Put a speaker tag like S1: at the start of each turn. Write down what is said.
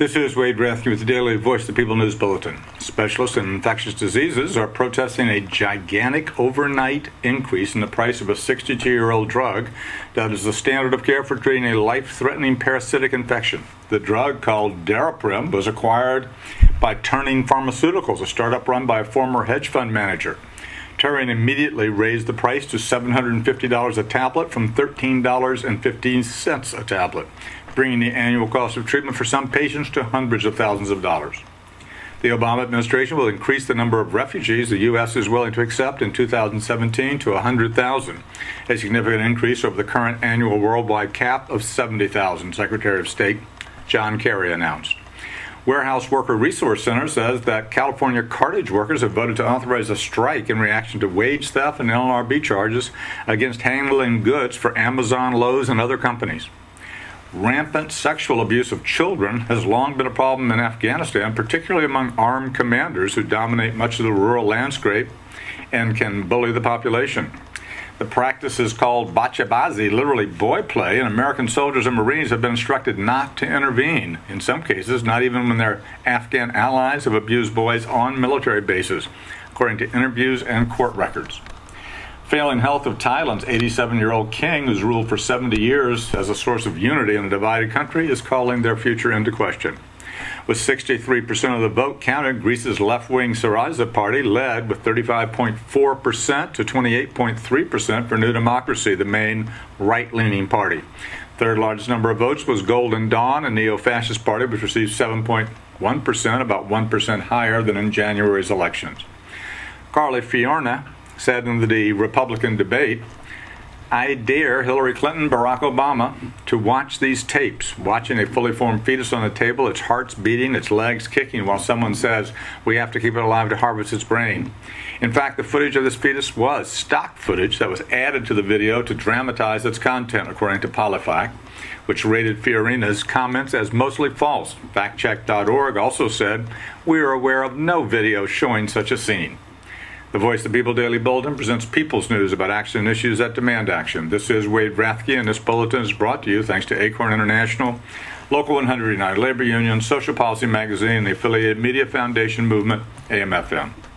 S1: This is Wade Rathke with the Daily Voice of the People News Bulletin. Specialists in infectious diseases are protesting a gigantic overnight increase in the price of a 62-year-old drug that is the standard of care for treating a life-threatening parasitic infection. The drug, called Daraprim, was acquired by Turning Pharmaceuticals, a startup run by a former hedge fund manager. Turing immediately raised the price to $750 a tablet from $13.15 a tablet, bringing the annual cost of treatment for some patients to hundreds of thousands of dollars. The Obama administration will increase the number of refugees the U.S. is willing to accept in 2017 to 100,000, a significant increase over the current annual worldwide cap of 70,000, Secretary of State John Kerry announced. Warehouse Worker Resource Center says that California cartage workers have voted to authorize a strike in reaction to wage theft and NLRB charges against handling goods for Amazon, Lowe's, and other companies. Rampant sexual abuse of children has long been a problem in Afghanistan, particularly among armed commanders who dominate much of the rural landscape and can bully the population. The practice is called bachabazi, literally boy play, and American soldiers and Marines have been instructed not to intervene, in some cases not even when their Afghan allies have abused boys on military bases, according to interviews and court records. Failing health of Thailand's 87-year-old king, who's ruled for 70 years as a source of unity in a divided country, is calling their future into question. With 63% of the vote counted, Greece's left-wing Syriza party led with 35.4% to 28.3% for New Democracy, the main right-leaning party. Third largest number of votes was Golden Dawn, a neo-fascist party, which received 7.1%, about 1% higher than in January's elections. Carly Fiorina said in the Republican debate, "I dare Hillary Clinton, Barack Obama to watch these tapes, watching a fully formed fetus on the table, its heart's beating, its legs kicking, while someone says, we have to keep it alive to harvest its brain." In fact, the footage of this fetus was stock footage that was added to the video to dramatize its content, according to PolitiFact, which rated Fiorina's comments as mostly false. FactCheck.org also said, "We are aware of no video showing such a scene." The Voice of the People Daily Bulletin presents people's news about action and issues that demand action. This is Wade Rathke, and this bulletin is brought to you thanks to Acorn International, Local 100 United Labor Union, Social Policy Magazine, and the affiliated Media Foundation Movement, AMFM.